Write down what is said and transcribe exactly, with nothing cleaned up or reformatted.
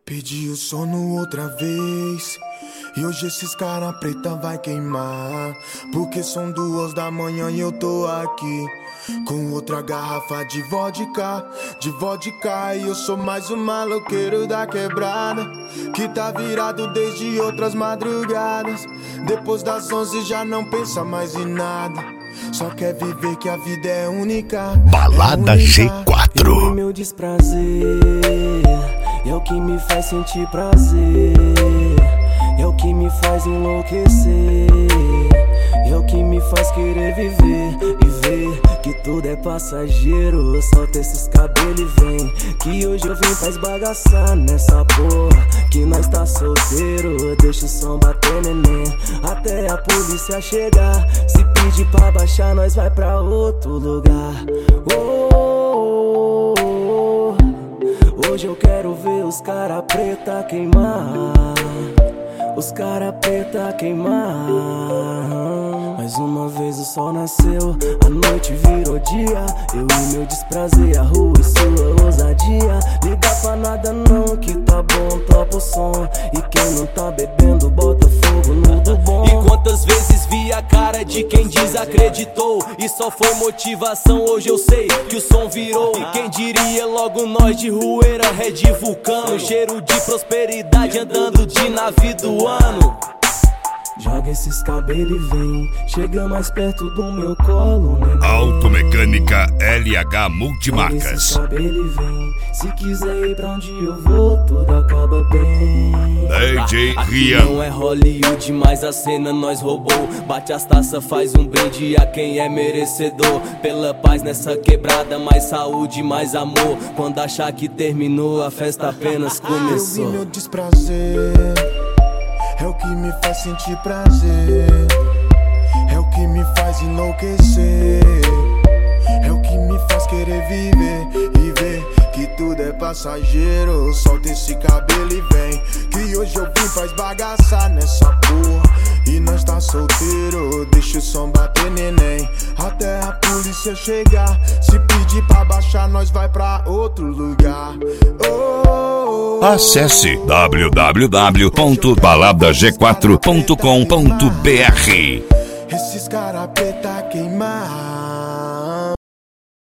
Pedi o sono outra vez e hoje esses cara preta vai queimar, porque são duas da manhã e eu tô aqui com outra garrafa de vodka, de vodka. E eu sou mais um maloqueiro da quebrada, que tá virado desde outras madrugadas. Depois das onze já não pensa mais em nada, só quer viver que a vida é única. Balada é única. G quatro. E meu desprazer é o que me faz sentir prazer, é o que me faz enlouquecer, é o que me faz querer viver e ver que tudo é passageiro. Solta esses cabelos e vem, que hoje eu vim pra esbagaçar nessa porra, que nós tá solteiro. Deixa o som bater, neném, até a polícia chegar. Se pedir pra baixar, nós vai pra outro lugar. Oh, oh, oh, oh. Hoje eu quero ver os cara preta queimar, os cara preta queimar. Mais uma vez o sol nasceu, a noite virou dia. Eu e meu desprazer, a rua e sua ousadia. Liga pra nada não, que tá bom, topa o som. E quem não tá bebendo, bota fogo no do bom. E quantas vezes vi a cara de quem desacreditou, e só foi motivação, hoje eu sei que o som virou. E quem diria logo nós de Rueira, Red Vulcano, cheiro de prosperidade andando de navio do ano. Joga esses cabelos e vem, chega mais perto do meu colo, neném. Automecânica L H Joga Multimarcas. esses cabelos e vem, se quiser ir pra onde eu vou, tudo acaba bem. D J Aqui Rian. não é Hollywood, mas a cena nós roubou. Bate as taças, faz um brinde a quem é merecedor. Pela paz nessa quebrada, mais saúde, mais amor. Quando achar que terminou, a festa apenas Eu vi começou. meu desprazer, é o que me faz sentir prazer, é o que me faz enlouquecer, é o que me faz querer viver e ver que tudo é passageiro. Solta esse cabelo e vem, que hoje eu vim pra esbagaçar nessa porra, e nós tá solteiro. Deixa o som bater, neném, até a polícia chegar. Se pedir pra baixar, nós vai pra outro lugar. Oh, oh, oh. Acesse w w w ponto balada g quatro ponto com ponto b r. Esses cara preta queimar.